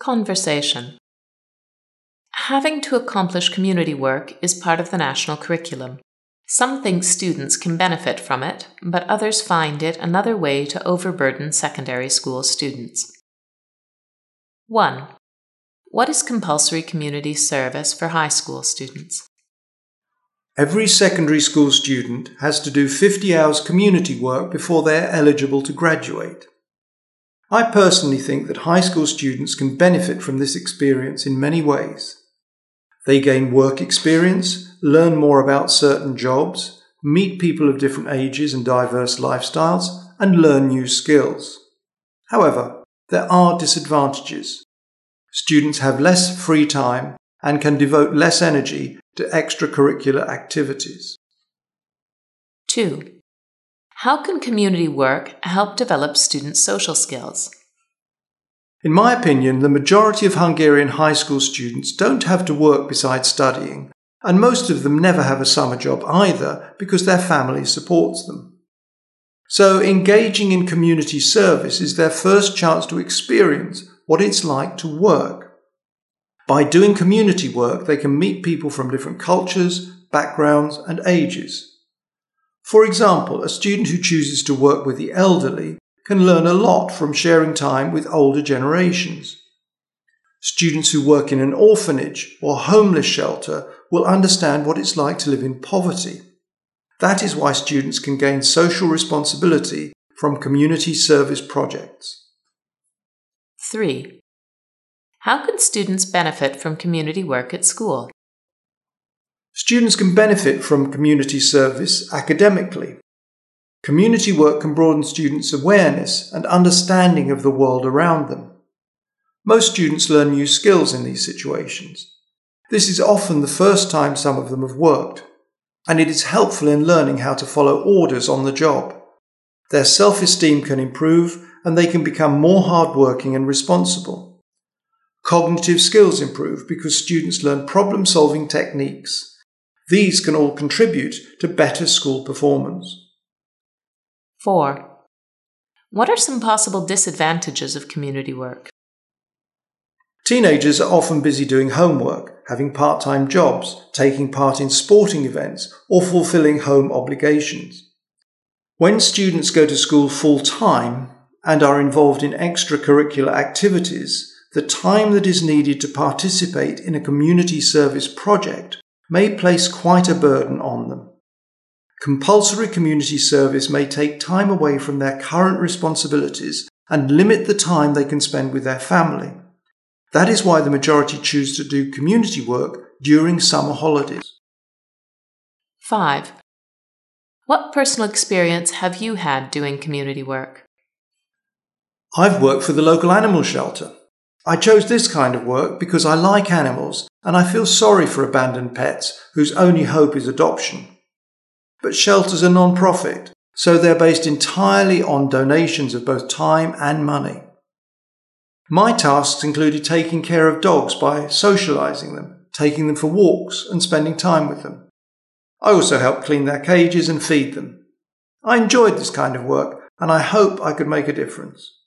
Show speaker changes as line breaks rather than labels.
Conversation. Having to accomplish community work is part of the national curriculum. Some think students can benefit from it, but others find it another way to overburden secondary school students. 1. What is compulsory community service for high school students?
Every secondary school student has to do 50 hours community work before they are eligible to graduate. I personally think that high school students can benefit from this experience in many ways. They gain work experience, learn more about certain jobs, meet people of different ages and diverse lifestyles, and learn new skills. However, there are disadvantages. Students have less free time and can devote less energy to extracurricular activities.
2. How can community work help develop students' social skills?
In my opinion, the majority of Hungarian high school students don't have to work besides studying, and most of them never have a summer job either because their family supports them. So engaging in community service is their first chance to experience what it's like to work. By doing community work, they can meet people from different cultures, backgrounds, and ages. For example, a student who chooses to work with the elderly can learn a lot from sharing time with older generations. Students who work in an orphanage or homeless shelter will understand what it's like to live in poverty. That is why students can gain social responsibility from community service projects.
3. How can students benefit from community work at school?
Students can benefit from community service academically. Community work can broaden students' awareness and understanding of the world around them. Most students learn new skills in these situations. This is often the first time some of them have worked, and it is helpful in learning how to follow orders on the job. Their self-esteem can improve, and they can become more hardworking and responsible. Cognitive skills improve because students learn problem-solving techniques. These can all contribute to better school performance.
4. What are some possible disadvantages of community work?
Teenagers are often busy doing homework, having part-time jobs, taking part in sporting events, or fulfilling home obligations. When students go to school full-time and are involved in extracurricular activities, the time that is needed to participate in a community service project may place quite a burden on them. Compulsory community service may take time away from their current responsibilities and limit the time they can spend with their family. That is why the majority choose to do community work during summer holidays.
5. What personal experience have you had doing community work?
I've worked for the local animal shelter. I chose this kind of work because I like animals and I feel sorry for abandoned pets whose only hope is adoption. But shelters are non-profit, so they're based entirely on donations of both time and money. My tasks included taking care of dogs by socializing them, taking them for walks and spending time with them. I also helped clean their cages and feed them. I enjoyed this kind of work and I hope I could make a difference.